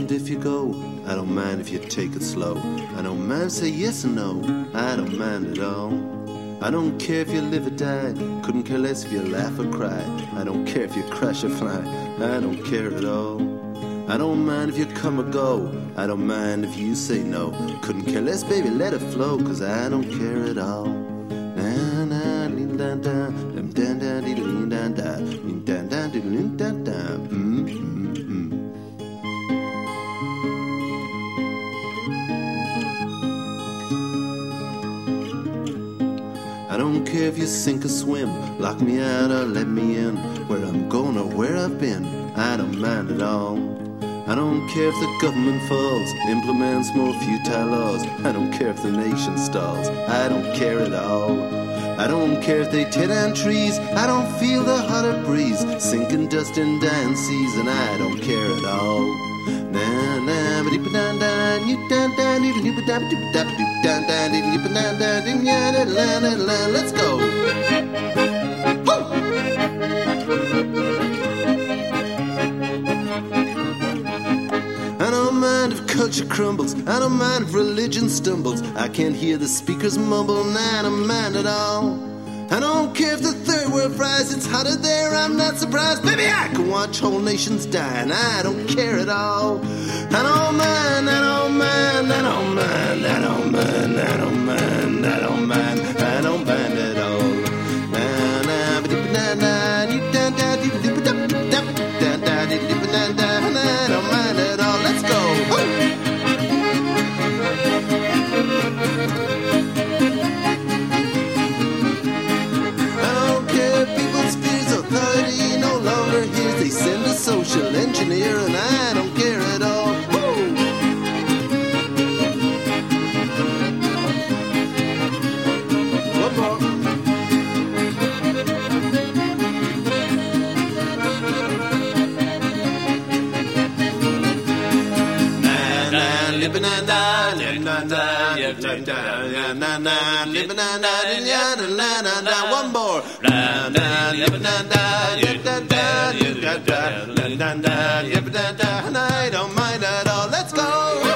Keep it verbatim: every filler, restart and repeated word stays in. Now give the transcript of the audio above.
mind if you go, I don't mind if you take it slow. I don't mind say yes or no, I don't mind at all. I don't care if you live or die, couldn't care less if you laugh or cry. I don't care if you crash or fly, I don't care at all. I don't mind if you come or go, I don't mind if you say no. Couldn't care less, baby, let it flow, cause I don't care at all. Na na dee da da, dum da da dee dee da da, dee da da dee dee da da. Mm mm mm. I don't care if you sink or swim, lock me out or let me in. Where I'm going or where I've been, I don't mind at all. I don't care if the government falls, implements more futile laws. I don't care if the nation stalls, I don't care at all. I don't care if they tear down trees, I don't feel the hotter breeze, sinking dust in dying seas, and I don't care at all. Na na ba dee ba da da, you da da dee dee ba da ba dee da ba dee da da dee dee ba da da dee ya da la la la. Let's go. I don't mind if culture crumbles, I don't mind if religion stumbles. I can't hear the speakers mumble, and I don't mind at all. I don't care if the third world fries, it's hotter there, I'm not surprised. Baby, I can watch whole nations die, and I don't care at all. I don't mind, I don't mind, I don't mind, I don't mind, I don't mind, I don't mind, I don't mind at all. Na na ba dee ba da da, dee da da dee dee ba da ba da da da dee dee ba da da, and I don't mind at all. Let's go. I don't care if people's fears authority no longer hears. They send a social engineer, and I don't care at all. One more. One more. And I don't mind at all. Let's go.